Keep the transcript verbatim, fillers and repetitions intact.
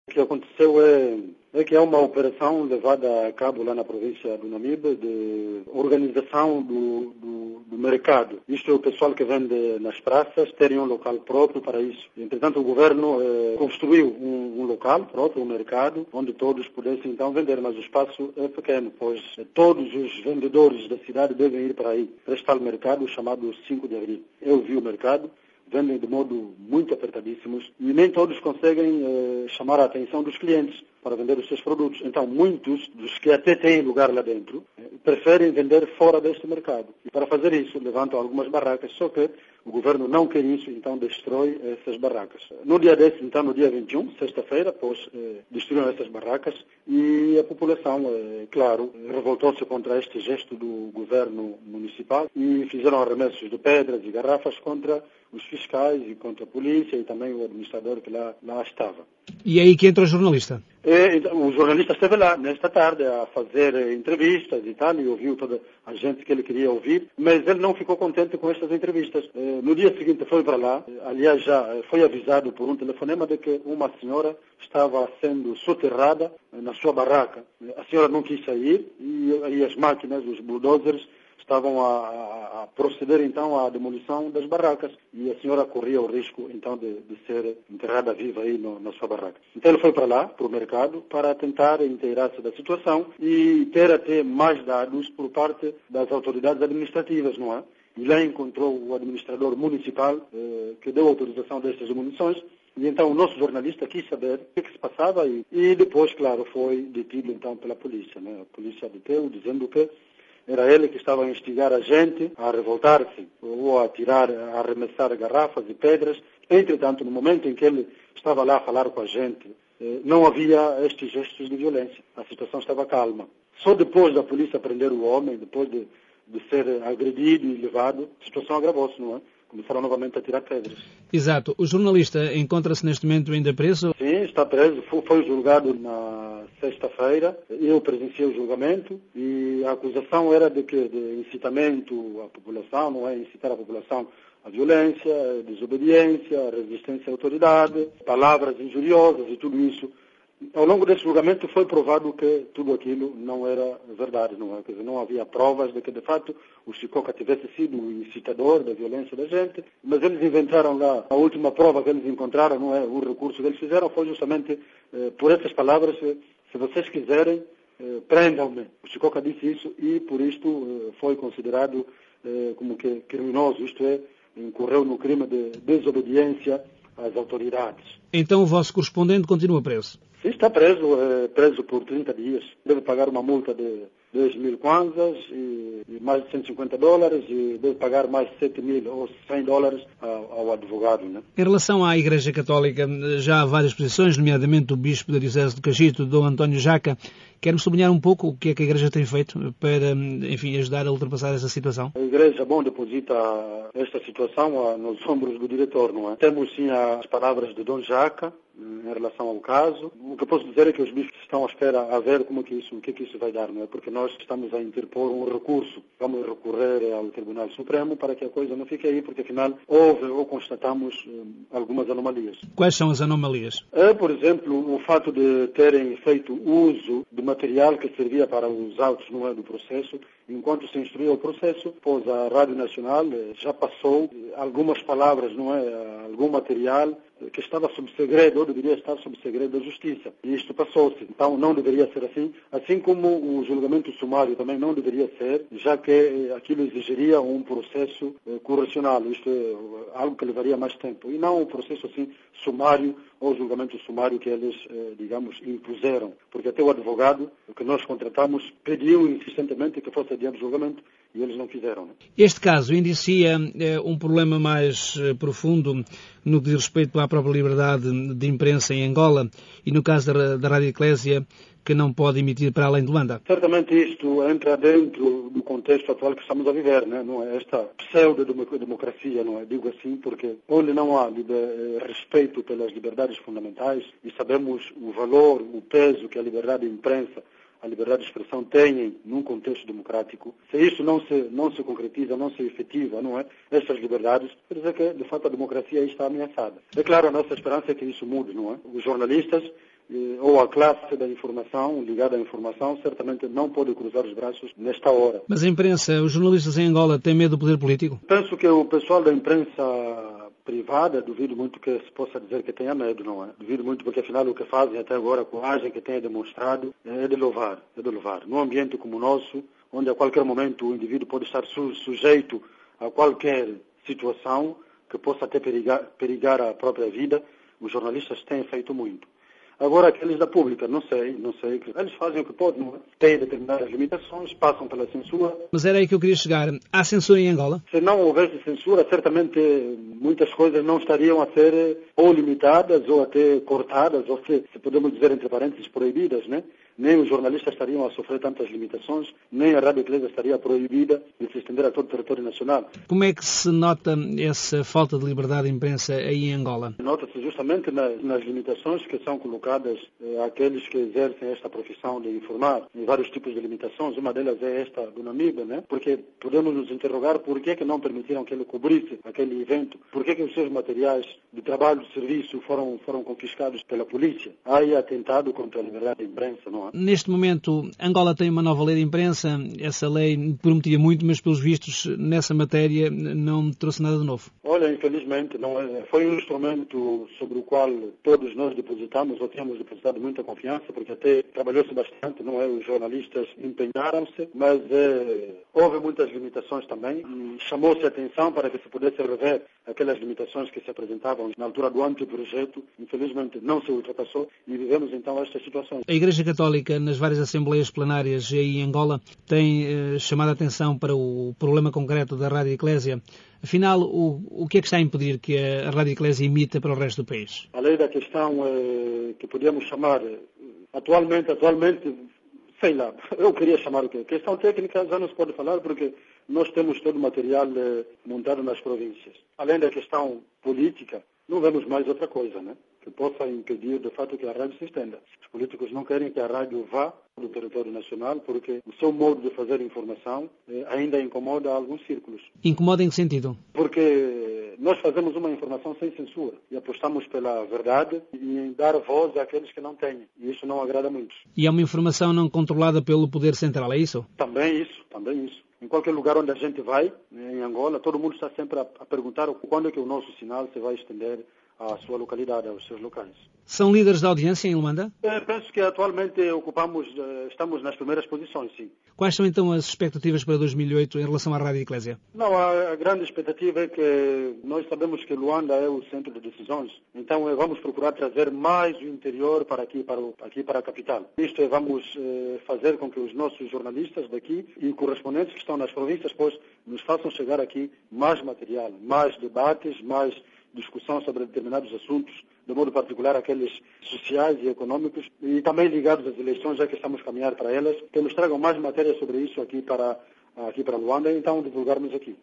O que aconteceu é, é que é uma operação levada a cabo lá na província do Namibe de organização do, do, do mercado. Isto é, o pessoal que vende nas praças terem um local próprio para isso. Entretanto, o governo eh, construiu um, um local próprio, um mercado, onde todos pudessem então vender, mas o espaço é pequeno, pois todos os vendedores da cidade devem ir para aí, para este tal mercado chamado cinco de abril. Eu vi o mercado, vendem de modo muito apertadíssimos e nem todos conseguem eh, chamar a atenção dos clientes para vender os seus produtos. Então, muitos dos que até têm lugar lá dentro eh, preferem vender fora deste mercado. E para fazer isso, levantam algumas barracas, só que o governo não quer isso, então destrói essas barracas. No dia desse, então, no dia vinte e um, sexta-feira, pois, eh, destruíram essas barracas e a população, eh, claro, revoltou-se contra este gesto do governo municipal e fizeram arremessos de pedras e garrafas contra os fiscais e contra a polícia e também o administrador que lá, lá estava. E é aí que entra o jornalista? E, então, o jornalista esteve lá nesta tarde a fazer eh, entrevistas e tal, e ouviu toda a gente que ele queria ouvir, mas ele não ficou contente com estas entrevistas. Eh, no dia seguinte foi para lá, eh, aliás já eh, foi avisado por um telefonema de que uma senhora estava sendo soterrada eh, na sua barraca. A senhora não quis sair e, e as máquinas, os bulldozers, estavam a, a, a proceder então à demolição das barracas e a senhora corria o risco então de, de ser enterrada viva aí no, na sua barraca. Então ele foi para lá, para o mercado, para tentar inteirar-se da situação e ter até mais dados por parte das autoridades administrativas, não é? E lá encontrou o administrador municipal eh, que deu autorização destas demolições. E então o nosso jornalista quis saber o que, que se passava e, e depois, claro, foi detido então pela polícia, né? A polícia deteu dizendo que era ele que estava a instigar a gente a revoltar-se ou a tirar, a arremessar garrafas e pedras. Entretanto, no momento em que ele estava lá a falar com a gente, não havia estes gestos de violência. A situação estava calma. Só depois da polícia prender o homem, depois de, de ser agredido e levado, a situação agravou-se, não é? Começaram novamente a tirar pedras. Exato. O jornalista encontra-se neste momento ainda preso? Sim, está preso. Foi julgado na sexta-feira. Eu presenciei o julgamento e a acusação era de que de incitamento à população, não é? Incitar a população à violência, desobediência, resistência à autoridade, palavras injuriosas e tudo isso. Ao longo desse julgamento foi provado que tudo aquilo não era verdade, não é? Quer dizer, não havia provas de que, de fato, o Sicoca tivesse sido o incitador da violência da gente, mas eles inventaram lá, a última prova que eles encontraram, não é? O recurso que eles fizeram foi justamente eh, por essas palavras, se vocês quiserem, eh, prendam-me. O Sicoca disse isso e, por isto, eh, foi considerado eh, como que criminoso, isto é, incorreu no crime de desobediência às autoridades. Então o vosso correspondente continua preso? Sim, está preso, é, preso por trinta dias. Deve pagar uma multa de dez mil kwanzas e, e mais de cento e cinquenta dólares e deve pagar mais sete mil ou cem dólares ao, ao advogado, né? Em relação à Igreja Católica, já há várias posições, nomeadamente o Bispo da Diocese de Cagito, Dom António Jaca. Quer-me sublinhar um pouco o que é que a Igreja tem feito para, enfim, ajudar a ultrapassar essa situação? A Igreja, bom, deposita esta situação nos ombros do diretor, não é? Temos, sim, as palavras de Dom Jaca em relação ao caso. O que eu posso dizer é que os bispos estão à espera a ver como que isso, o que, que isso vai dar, não é? Porque nós estamos a interpor um recurso. Vamos recorrer ao Tribunal Supremo para que a coisa não fique aí, porque afinal houve ou constatamos um, algumas anomalias. Quais são as anomalias? É, por exemplo, o fato de terem feito uso do material que servia para os autos, não é, do processo. Enquanto se instruía o processo, pois a Rádio Nacional já passou algumas palavras, não é, algum material que estava sob segredo, ou deveria estar sob segredo da Justiça. E isto passou-se. Então não deveria ser assim. Assim como o julgamento sumário também não deveria ser, já que aquilo exigiria um processo eh, correcional. Isto é algo que levaria mais tempo. E não um processo assim sumário ou julgamento sumário que eles, eh, digamos, impuseram. Porque até o advogado que nós contratamos pediu insistentemente que fosse adiado o julgamento e eles não fizeram. Né? Este caso indicia eh, um problema mais eh, profundo no que diz respeito à própria liberdade de imprensa em Angola e no caso da, da Rádio Eclésia, que não pode emitir para além de Luanda. Certamente isto entra dentro do contexto atual que estamos a viver, né? Não é? Esta pseudo-democracia, não é? Digo assim porque onde não há liber... respeito pelas liberdades fundamentais e sabemos o valor, o peso que a liberdade de imprensa, a liberdade de expressão têm num contexto democrático, se isso não se, não se concretiza, não se efetiva, não é? Estas liberdades, quer dizer que, de fato, a democracia aí está ameaçada. É claro, a nossa esperança é que isso mude, não é? Os jornalistas ou a classe da informação, ligada à informação, certamente não pode cruzar os braços nesta hora. Mas a imprensa, os jornalistas em Angola têm medo do poder político? Penso que o pessoal da imprensa privada, duvido muito que se possa dizer que tenha medo, não é? Duvido muito porque, afinal, o que fazem até agora, a coragem que têm demonstrado, é de louvar, é de louvar. Num ambiente como o nosso, onde a qualquer momento o indivíduo pode estar su- sujeito a qualquer situação que possa até perigar, perigar a própria vida, os jornalistas têm feito muito. Agora, aqueles da pública, não sei, não sei. Eles fazem o que podem, não é? Têm determinadas limitações, passam pela censura. Mas era aí que eu queria chegar. Há censura em Angola? Se não houvesse censura, certamente muitas coisas não estariam a ser ou limitadas ou até cortadas, ou se, se podemos dizer, entre parênteses, proibidas, né? Nem os jornalistas estariam a sofrer tantas limitações, nem a Rádio Eclésia estaria proibida de se estender a todo o território nacional. Como é que se nota essa falta de liberdade de imprensa aí em Angola? Nota-se justamente nas, nas limitações que são colocadas eh, àqueles que exercem esta profissão de informar. Em vários tipos de limitações, uma delas é esta do Namibe, né? Porque podemos nos interrogar por que, que não permitiram que ele cobrisse aquele evento, por que, que os seus materiais de trabalho, de serviço foram, foram confiscados pela polícia. Há aí atentado contra a liberdade de imprensa, não é? Neste momento, Angola tem uma nova lei de imprensa. Essa lei prometia muito, mas pelos vistos, nessa matéria, não trouxe nada de novo. Olha, infelizmente, não é, foi um instrumento sobre o qual todos nós depositamos, ou tínhamos depositado muita confiança, porque até trabalhou-se bastante, não é? Os jornalistas empenharam-se, mas é, houve muitas limitações também. E chamou-se a atenção para que se pudesse rever aquelas limitações que se apresentavam na altura do anteprojeto. Infelizmente, não se ultrapassou e vivemos então estas situações. A Igreja Católica, nas várias assembleias plenárias aí em Angola, tem eh, chamado a atenção para o problema concreto da Rádio Eclésia. Afinal, o, o que é que está a impedir que a Rádio Eclésia imita para o resto do país? Além da questão eh, que podíamos chamar, eh, atualmente, atualmente, sei lá, eu queria chamar o quê? Questão técnica já não se pode falar porque nós temos todo o material eh, montado nas províncias. Além da questão política, não vemos mais outra coisa, né? Que possa impedir, de fato, que a rádio se estenda. Os políticos não querem que a rádio vá do território nacional porque o seu modo de fazer informação eh, ainda incomoda alguns círculos. Incomoda em que sentido? Porque nós fazemos uma informação sem censura e apostamos pela verdade e em dar voz àqueles que não têm. E isso não agrada muito. E é uma informação não controlada pelo poder central, é isso? Também isso, também isso. Em qualquer lugar onde a gente vai, em Angola, todo mundo está sempre a, a perguntar quando é que o nosso sinal se vai estender à sua localidade, aos seus locais. São líderes da audiência em Luanda? Eu penso que atualmente ocupamos, estamos nas primeiras posições, sim. Quais são então as expectativas para dois mil e oito em relação à Rádio Eclésia? Não, a, a grande expectativa é que nós sabemos que Luanda é o centro de decisões, então vamos procurar trazer mais o interior para aqui, para, o, aqui, para a capital. Isto é, vamos eh, fazer com que os nossos jornalistas daqui e correspondentes que estão nas províncias, pois, nos façam chegar aqui mais material, mais debates, mais discussão sobre determinados assuntos, de modo particular aqueles sociais e econômicos, e também ligados às eleições, já que estamos a caminhar para elas, que nos tragam mais matéria sobre isso aqui para, aqui para Luanda, e então divulgarmos aqui.